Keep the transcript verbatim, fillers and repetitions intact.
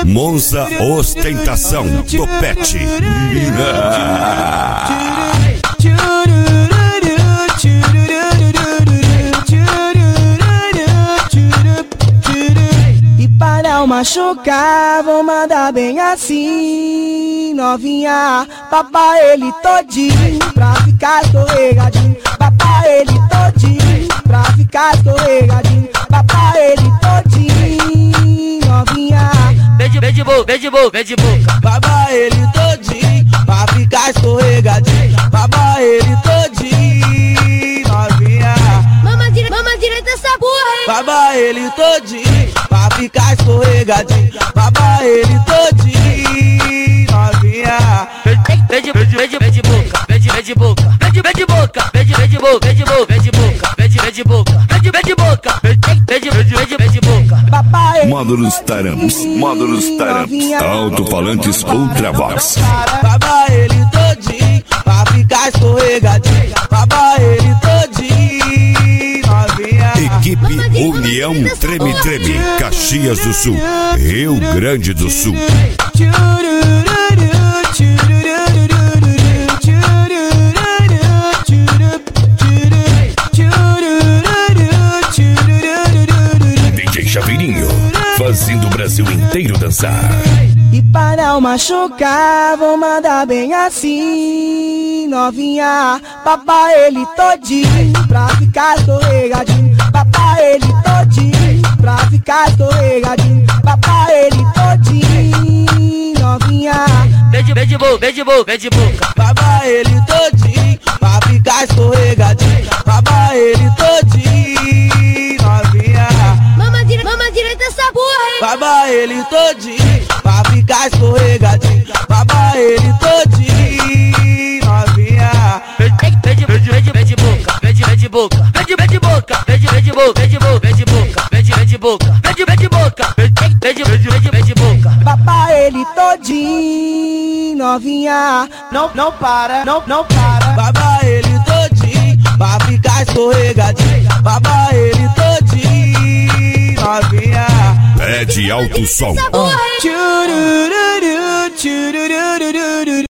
Monza Ostentação Topete. E para não machucar, vou mandar bem assim, novinha. Papa ele todinho, pra ficar escorregadinho. Papa ele todinho, pra ficar escorregadinho. Papa ele todinho, novinha. Vem de, vem de boca, vem de boca, vem de boca. Baba ele todinho, pra ficar escorregadinho. Baba ele todinho, novinha. Mama direita, mama direita essa porra, hein? Baba ele todinho, pra ficar escorregadinho. Baba ele todinho, novinha. Vem de, vem de, vem de, vem de boca, vem de, vem de boca. Vem de, vem de boca, vem de, vem de boca, vem de boca, vem de boca. Vem de, vem de boca, vem de, vem de boca. Vem de, vem de, vem de, vem de, vem de boca. Módulos Taramps, módulos Taramps, alto-falantes Ultravox. Baba ele todinho, pra ficar escorregadinho. Baba ele todinho, novinha. Equipe União Treme Treme, Caxias do Sul, Rio Grande do Sul. D J Chaveirinho, fazendo o Brasil inteiro dançar. E para não machucar, vou mandar bem assim, novinha. Papa ele todinho, pra ficar escorregadinho. Papa ele todinho, pra ficar escorregadinho. Papa ele todinho, novinha. Vem de, vem de boca, vem de boca, vem de boca. Papa ele todinho, pra ficar escorregadinho. Papa ele todinho, novinha. Mama direita, mama direita essa porra, hein? Baba ele todinho, pra ficar escorregadinho. Baba ele todinho, novinha. Vem de, vem de, vem de, vem de boca, vem de, vem de boca. Vem de, vem de boca, vem de, vem de boca, vem de boca, vem de boca. Vem de, vem de boca, vem de, vem de boca. Vem de, vem de, vem de, vem de boca. Baba ele todinho, novinha. Não, não para, não, não para. Baba ele todinho, pra ficar escorregadinho. Baba ele todinho, novinha. Pede alto som. Tchurururu, tchurururu.